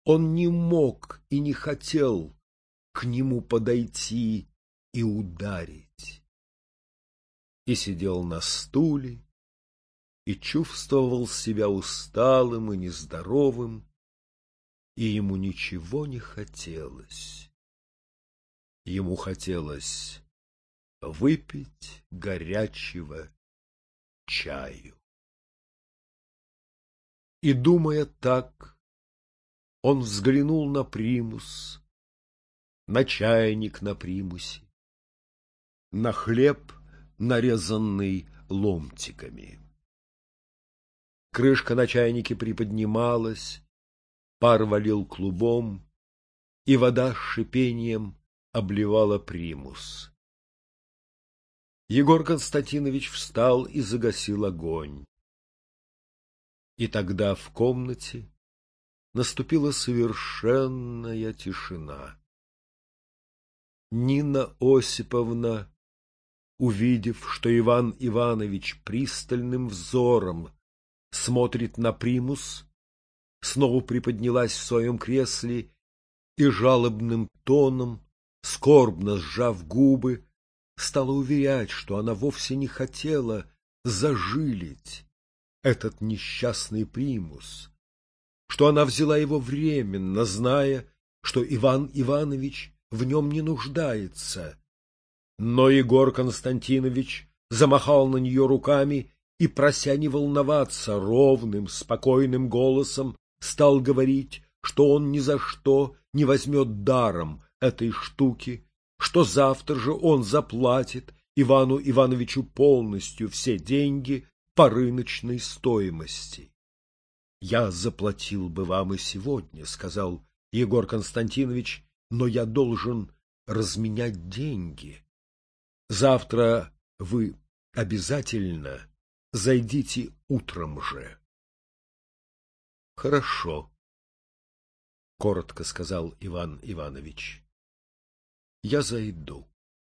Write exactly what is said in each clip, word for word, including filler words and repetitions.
Он не мог и не хотел к нему подойти и ударить. И сидел на стуле, и чувствовал себя усталым и нездоровым, и ему ничего не хотелось. Ему хотелось выпить горячего чаю. И, думая так, он взглянул на примус, на чайник на примусе, на хлеб, нарезанный ломтиками. Крышка на чайнике приподнималась, пар валил клубом, и вода с шипением обливала примус. Егор Константинович встал и загасил огонь. И тогда в комнате наступила совершенная тишина. Нина Осиповна, увидев, что Иван Иванович пристальным взором смотрит на примус, снова приподнялась в своем кресле и жалобным тоном, скорбно сжав губы, стала уверять, что она вовсе не хотела зажилить этот несчастный примус, что она взяла его временно, зная, что Иван Иванович в нем не нуждается. Но Егор Константинович замахал на нее руками и, прося не волноваться, ровным, спокойным голосом стал говорить, что он ни за что не возьмет даром этой штуки, что завтра же он заплатит Ивану Ивановичу полностью все деньги по рыночной стоимости. — Я заплатил бы вам и сегодня, — сказал Егор Константинович, — но я должен разменять деньги. Завтра вы обязательно зайдите утром же. — Хорошо, — коротко сказал Иван Иванович. — Я зайду.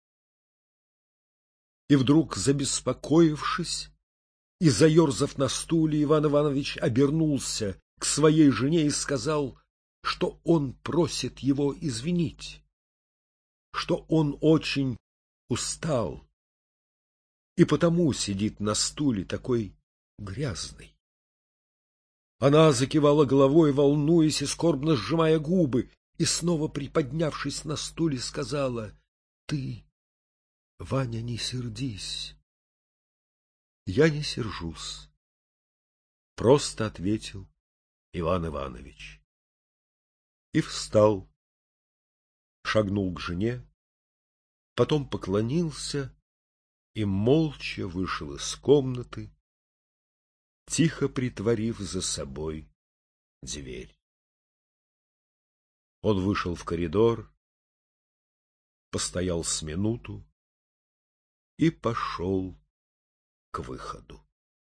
И вдруг, забеспокоившись и заерзав на стуле, Иван Иванович обернулся к своей жене и сказал, что он просит его извинить, что он очень устал и потому сидит на стуле такой грязный. Она закивала головой, волнуясь и скорбно сжимая губы, и снова, приподнявшись на стуле, сказала: — Ты, Ваня, не сердись. — Я не сержусь, — просто ответил Иван Иванович. И встал, шагнул к жене, потом поклонился и молча вышел из комнаты, тихо притворив за собой дверь. Он вышел в коридор, постоял с минуту и пошел к выходу.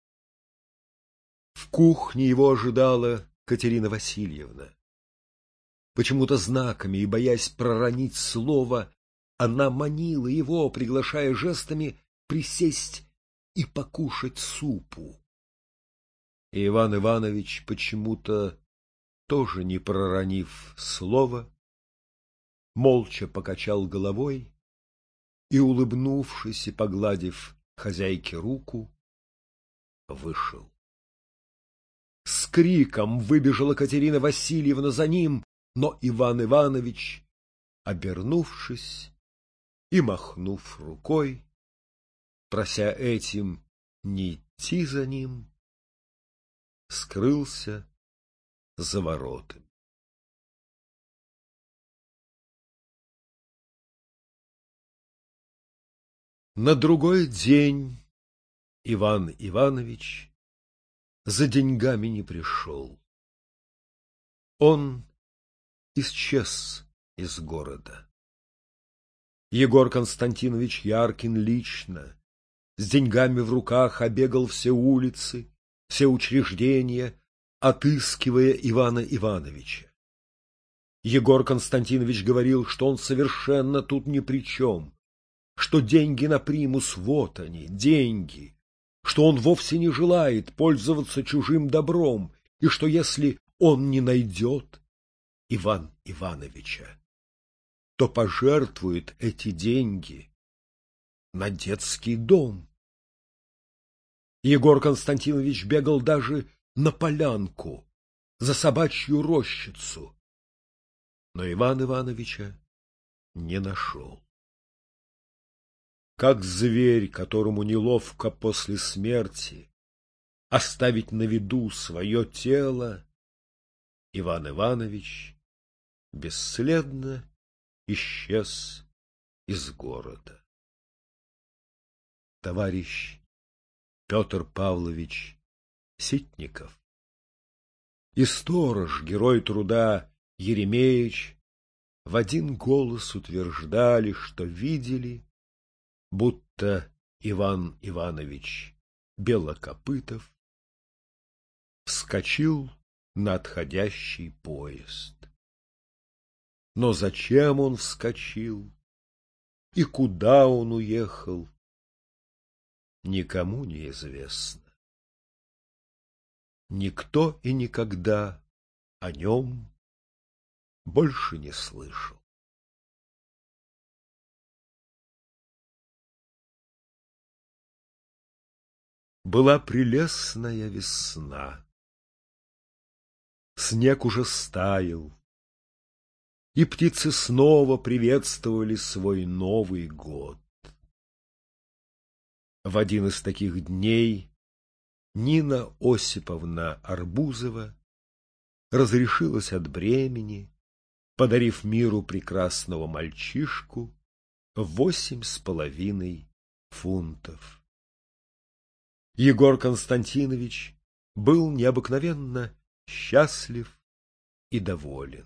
В кухне его ожидала Катерина Васильевна. Почему-то знаками и боясь проронить слово, она манила его, приглашая жестами присесть и покушать супу. И Иван Иванович, почему-то тоже не проронив слова, молча покачал головой и, улыбнувшись и погладив хозяйке руку, вышел. С криком выбежала Катерина Васильевна за ним, но Иван Иванович, обернувшись и махнув рукой, прося этим не идти за ним, скрылся за воротами. На другой день Иван Иванович за деньгами не пришел. Он исчез из города. Егор Константинович Яркин лично, с деньгами в руках, обегал все улицы, все учреждения, отыскивая Ивана Ивановича. Егор Константинович говорил, что он совершенно тут ни при чем, что деньги на примус — вот они, деньги, что он вовсе не желает пользоваться чужим добром, и что если он не найдет, Иван Ивановича, то пожертвует эти деньги на детский дом. Егор Константинович бегал даже на полянку, за собачью рощицу, но Ивана Ивановича не нашел. Как зверь, которому неловко после смерти оставить на виду свое тело, Иван Иванович бесследно исчез из города. Товарищ Петр Павлович Ситников и сторож, герой труда Еремеич в один голос утверждали, что видели, будто Иван Иванович Белокопытов вскочил на отходящий поезд. Но зачем он вскочил и куда он уехал, никому не известно. Никто и никогда о нем больше не слышал. Была прелестная весна. Снег уже стаял, и птицы снова приветствовали свой Новый год. В один из таких дней Нина Осиповна Арбузова разрешилась от бремени, подарив миру прекрасного мальчишку в восемь с половиной фунтов. Егор Константинович был необыкновенно счастлив и доволен.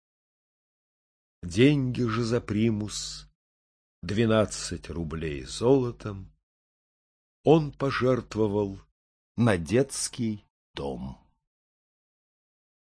Деньги же за примус, двенадцать рублей золотом, он пожертвовал на детский дом.